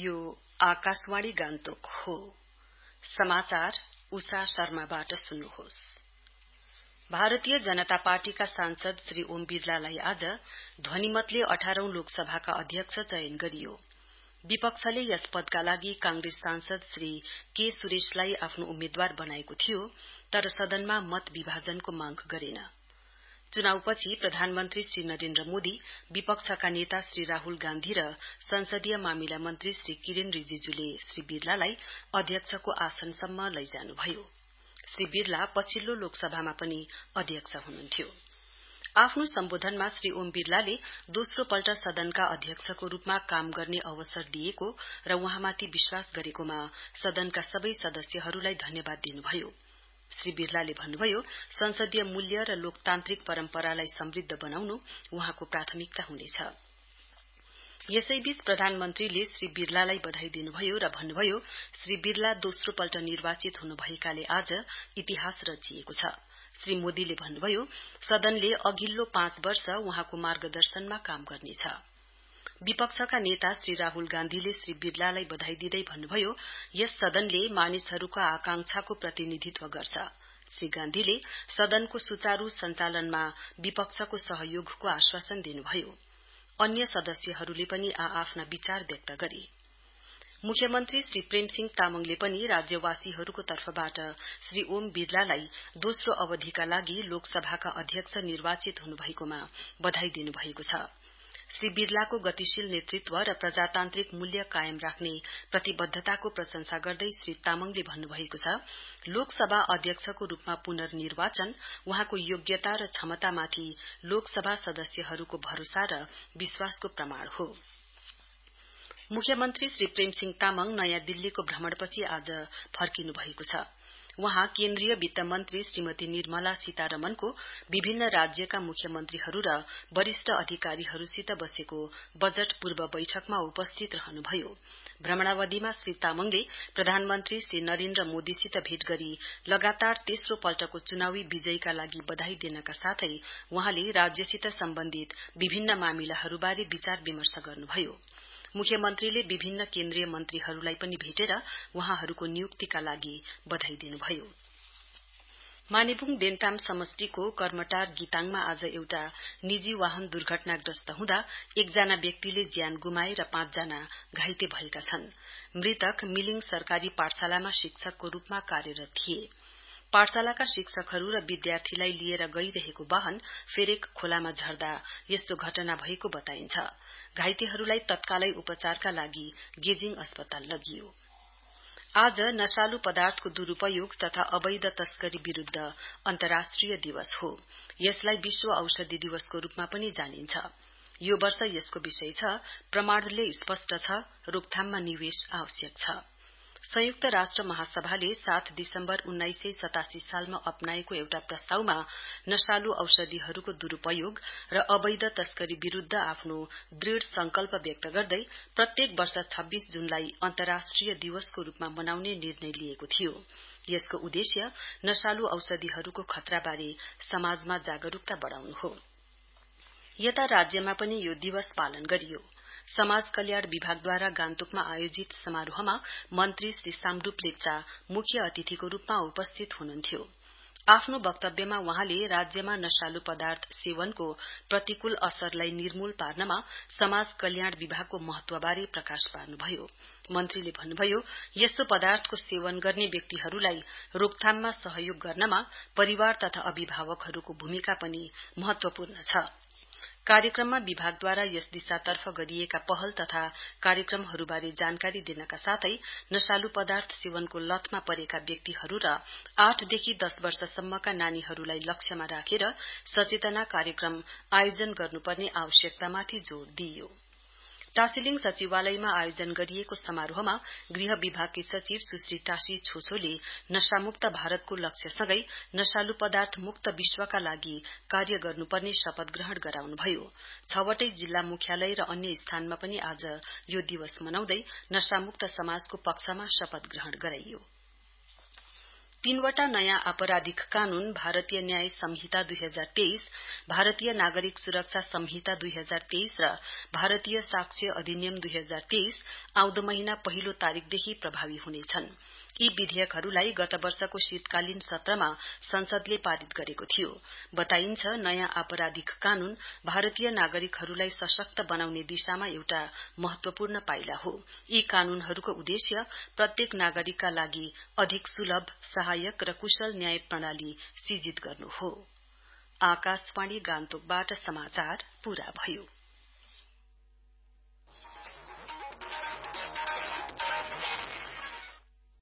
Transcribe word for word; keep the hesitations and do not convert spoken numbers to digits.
यो आकाशवाणी गान्तोक हो। समाचार उषा शर्माबाट सुन्नुहोस्। भारतीय जनता पार्टीका सांसद श्री ओम बिरलालाई आज ध्वनिमतले अठारौं लोकसभाका अध्यक्ष चयन गरियो। विपक्षले यस पदका लागि कांग्रेस सांसद श्री के सुरेशलाई आफ्नो उम्मेद्वार बनाएको थियो, तर सदनमा मत विभाजनको मांग गरेन। चुनावपछि प्रधानमन्त्री श्री नरेन्द्र मोदी, विपक्षका नेता श्री राहुल गान्धी र संसदीय मामिला मन्त्री श्री किरेन रिजिजूले श्री बिरलालाई अध्यक्षको आसनसम्म लैजानुभयो। श्री बिरला पछिल्लो लोकसभामा पनि अध्यक्ष हुनुहुन्थ्यो। आफ्नो सम्बोधनमा श्री ओम बिरलाले दोस्रो पल्ट सदनका अध्यक्षको रूपमा काम गर्ने अवसर दिएको र वहाँमाथि विश्वास गरेकोमा सदनका सबै सदस्यहरूलाई धन्यवाद दिनुभयो। श्री बिरलाले भन्नुभयो, संसदीय मूल्य र लोकतान्त्रिक परम्परालाई समृद्ध बनाउनु वहाँको प्राथमिकता हुनेछ। यसैबीच प्रधानमन्त्रीले श्री बिरलालाई बधाई दिनुभयो र भन्नुभयो, श्री बिरला दोस्रो पल्ट निर्वाचित हुनुभएकाले आज इतिहास रचिएको छ। श्री मोदीले भन्नुभयो, सदनले अघिल्लो पाँच वर्ष वहाँको मार्गदर्शनमा काम गर्नेछ। विपक्षका नेता श्री राहुल गान्धीले श्री बिरलालाई बधाई दिँदै भन्नुभयो, यस सदनले मानिसहरूको आकांक्षाको प्रतिनिधित्व गर्छ। श्री गान्धीले सदनको सुचारू सञ्चालनमा विपक्षको सहयोगको आश्वासन दिनुभयो। अन्य सदस्यहरूले पनि आ-आफ्ना विचार व्यक्त गरे। मुख्यमन्त्री श्री प्रेमसिंह तामङले पनि राज्यवासीहरूको तर्फबाट श्री ओम बिरलालाई दोस्रो अवधिका लागि लोकसभाका अध्यक्ष निर्वाचित हुनुभएकोमा बधाई दिनुभएको छ। श्री बिरलाको गतिशील नेतृत्व र प्रजातान्त्रिक मूल्य कायम राख्ने प्रतिबद्धताको प्रशंसा गर्दै श्री तामङले भन्नुभएको छ, लोकसभा अध्यक्षको रूपमा पुनर्निर्वाचन वहाँको योग्यता र क्षमतामाथि लोकसभा सदस्यहरूको भरोसा र विश्वासको प्रमाण हो। मुख्यमन्त्री श्री प्रेमसिंह तामङ नयाँ दिल्लीको भ्रमणपछि आज फर्किनु भएको छ। वहाँ केन्द्रीय वित्त मन्त्री श्रीमती निर्मला सीतारमनको विभिन्न राज्यका मुख्यमन्त्रीहरू र वरिष्ठ अधिकारीहरूसित बसेको बजट पूर्व बैठकमा उपस्थित रहनुभयो। भ्रमणावधिमा श्री तामङले प्रधानमन्त्री श्री नरेन्द्र मोदीसित भेट गरी लगातार तेस्रो पल्टको चुनावी विजयका लागि बधाई दिनका साथै वहाँले राज्यसित सम्बन्धित विभिन्न मामिलाहरूबारे विचार विमर्श गर्नुभयो। मुख्यमन्त्रीले विभिन्न केन्द्रीय मन्त्रीहरूलाई पनि भेटेर वहाँहरूको नियुक्तिका लागि बधाई दिनुभयो। मानेबुङ देन्ताम समष्टिको कर्मटार गिताङमा आज एउटा निजी वाहन दुर्घटनाग्रस्त हुँदा एकजना व्यक्तिले ज्यान गुमाए र पाँचजना घाइते भएका छन्। मृतक मिलिङ सरकारी पाठशालामा शिक्षकको रूपमा कार्यरत थिए। पाठशालाका शिक्षकहरू र विद्यार्थीलाई लिएर गइरहेको वाहन फेरेक खोलामा झर्दा यस्तो घटना भएको बताइन्छ। घाइतेहरूलाई तत्कालै उपचारका लागि गेजिङ अस्पताल लगियो। आज नशालु पदार्थको दुरूपयोग तथा अवैध तस्करी विरूद्ध अन्तर्राष्ट्रिय दिवस हो। यसलाई विश्व औषधि दिवसको रूपमा पनि जानिन्छ। यो वर्ष यसको विषय छ, प्रमाणले स्पष्ट छ, रोकथाममा निवेश आवश्यक छ। संयुक्त राष्ट्र महासभाले सात दिसम्बर उन्नाइस सय सतासी सालमा अपनाएको एउटा प्रस्तावमा नशालु औषधिहरूको दुरूपयोग र अवैध तस्करी विरूद्ध आफ्नो दृढ़ संकल्प व्यक्त गर्दै प्रत्येक वर्ष छब्बीस जुनलाई अन्तर्राष्ट्रिय दिवसको रूपमा मनाउने निर्णय लिएको थियो। यसको उद्देश्य नशालु औषधिहरूको खतराबारे समाजमा जागरूकता बढ़ाउनु हो। यता राज्यमा पनि यो दिवस पालन गरियो। समाज कल्याण विभागद्वारा गान्तोकमा आयोजित समारोहमा मन्त्री श्री सामडुप लेप्चा मुख्य अतिथिको रूपमा उपस्थित हुनुहुन्थ्यो। आफ्नो वक्तव्यमा वहाँले राज्यमा नशालु पदार्थ सेवनको प्रतिकूल असरलाई निर्मूल पार्नमा समाज कल्याण विभागको महत्वबारे प्रकाश पार्नुभयो। मन्त्रीले भन्नुभयो, यस्तो पदार्थको सेवन गर्ने व्यक्तिहरूलाई रोकथाममा सहयोग गर्नमा परिवार तथा अभिभावकहरूको भूमिका पनि महत्वपूर्ण छ। कार्यक्रममा विभागद्वारा यस दिशातर्फ गरिएका पहल तथा कार्यक्रमहरूबारे जानकारी दिनका साथै नशालु पदार्थ सेवनको लतमा परेका व्यक्तिहरू र आठदेखि दस वर्षसम्मका नानीहरूलाई लक्ष्यमा राखेर सचेतना कार्यक्रम आयोजन गर्नुपर्ने आवश्यकतामाथि जोड़ दिइयो। टाशीलिङ सचिवालयमा आयोजन गरिएको समारोहमा गृह विभागकी सचिव सुश्री टाशी छोछोले नशामुक्त भारतको लक्ष्यसँगै नशालु पदार्थ मुक्त विश्वका लागि कार्य गर्नुपर्ने शपथ ग्रहण गराउनुभयो। छवटै जिल्ला मुख्यालय र अन्य स्थानमा पनि आज यो दिवस मनाउँदै नशामुक्त समाजको पक्षमा शपथ ग्रहण गराइयो। तीनवटा नयाँ आपराधिक कानून भारतीय न्याय संहिता दुई हजार तेइस, भारतीय नागरिक सुरक्षा संहिता दुई हजार तेइस र भारतीय साक्ष्य अधिनियम दुई हजार तेइस आउँदो महीना पहिलो तारीकदेखि प्रभावी हुनेछन्। यी विधेयकहरूलाई गत वर्षको शीतकालीन सत्रमा संसदले पारित गरेको थियो। बताइन्छ नयाँ आपराधिक कानून भारतीय नागरिकहरूलाई सशक्त बनाउने दिशामा एउटा महत्वपूर्ण पाइला हो। यी कानूनहरूको उद्देश्य प्रत्येक नागरिकका लागि अधिक सुलभ, सहायक र कुशल न्याय प्रणाली सिर्जित गर्नु हो। आकाशवाणी गान्तोकबाट समाचार पूरा भयो।